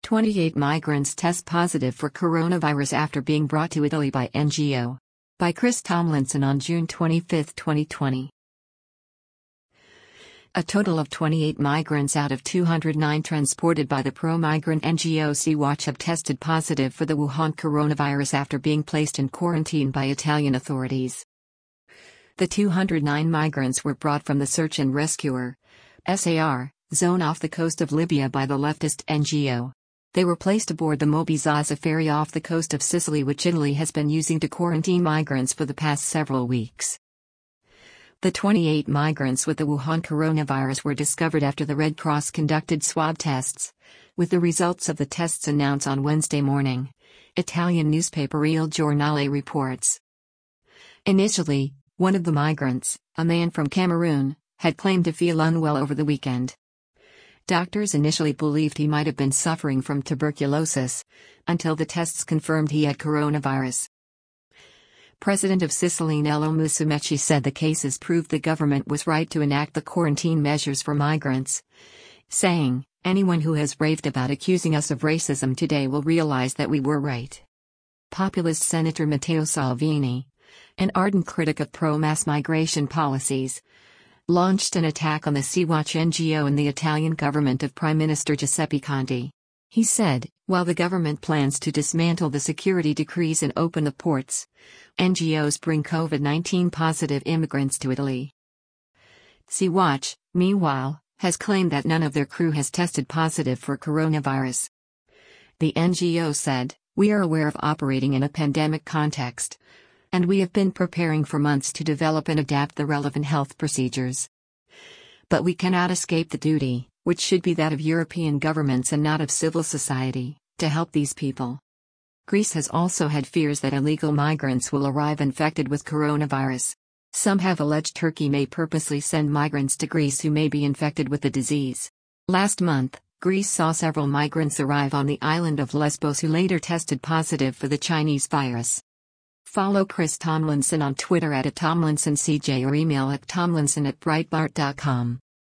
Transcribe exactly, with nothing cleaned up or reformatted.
twenty-eight migrants test positive for coronavirus after being brought to Italy by N G O. By Chris Tomlinson on June twenty-fifth, twenty twenty. A total of twenty-eight migrants out of two hundred nine transported by the pro-migrant N G O Sea-Watch have tested positive for the Wuhan coronavirus after being placed in quarantine by Italian authorities. The two hundred nine migrants were brought from the Search and Rescuer (S A R) zone off the coast of Libya by the leftist N G O. They were placed aboard the Moby Zaza ferry off the coast of Sicily, which Italy has been using to quarantine migrants for the past several weeks. The twenty-eight migrants with the Wuhan coronavirus were discovered after the Red Cross conducted swab tests, with the results of the tests announced on Wednesday morning, Italian newspaper Il Giornale reports. Initially, one of the migrants, a man from Cameroon, had claimed to feel unwell over the weekend. Doctors initially believed he might have been suffering from tuberculosis, until the tests confirmed he had coronavirus. President of Sicily Nello Musumeci said the cases proved the government was right to enact the quarantine measures for migrants, saying, "Anyone who has raved about accusing us of racism today will realize that we were right." Populist Senator Matteo Salvini, an ardent critic of pro-mass migration policies, launched an attack on the Sea-Watch N G O and the Italian government of Prime Minister Giuseppe Conte. He said, while the government plans to dismantle the security decrees and open the ports, N G Os bring COVID nineteen positive immigrants to Italy. Sea-Watch, meanwhile, has claimed that none of their crew has tested positive for coronavirus. The N G O said, "We are aware of operating in a pandemic context, and we have been preparing for months to develop and adapt the relevant health procedures. But we cannot escape the duty, which should be that of European governments and not of civil society, to help these people." Greece has also had fears that illegal migrants will arrive infected with coronavirus. Some have alleged Turkey may purposely send migrants to Greece who may be infected with the disease. Last month, Greece saw several migrants arrive on the island of Lesbos who later tested positive for the Chinese virus. Follow Chris Tomlinson on Twitter at Tomlinson C J or email at tomlinson at breitbart dot com.